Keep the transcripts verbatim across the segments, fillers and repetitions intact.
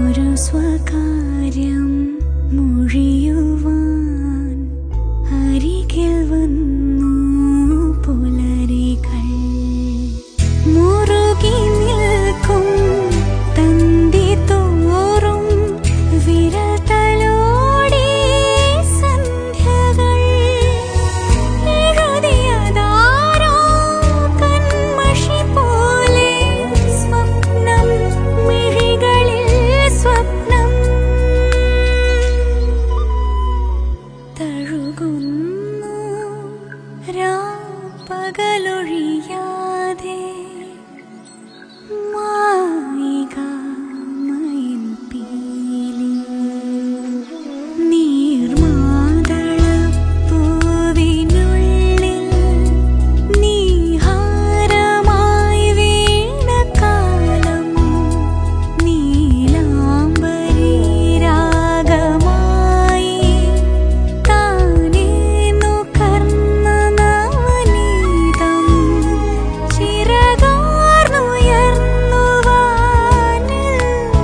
സ്വകാര്യം മൊഴിയുവാൻ അരികിൽ വന്നു പുലരികൾ മുറുകി നിൽക്കും തന്തി തോറും വിരൽ തലോടി സന്ധ്യകൾ എഴുതിയതാരോ കൺമഷി പോലെ സ്വപ്നം മിഴികളിൽ സ്വപ്നം തഴുകുന്നു രാപ്പകലൊഴിയാതെ മായിക മയിൽ പീലി നീർമാതളപ്പൂവിനുള്ളിൽ നീഹാരമായി വീണ കാലം നീലാംബരി രാഗമായി താനേ നുകർന്ന നവനീതം ചിറകാർന്നുയർന്നു വാനിൽ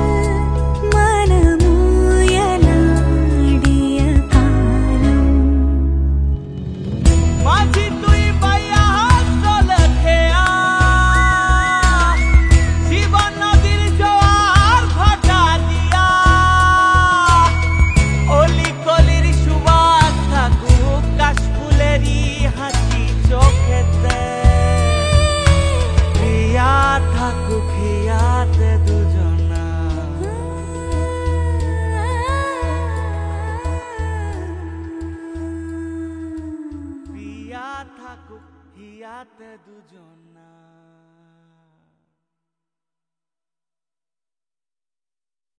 മനമുയലാടിയ കാലം माझी तुई बाया हासल खेया जीवन नदीर जोआर भाटा दिया ओली कलिर सुबास थाकुक काशफुलेरी हासि चोखेते प्रिया थाकुक हियाते दुजना प्रिया थाकुक हियाते दुजना।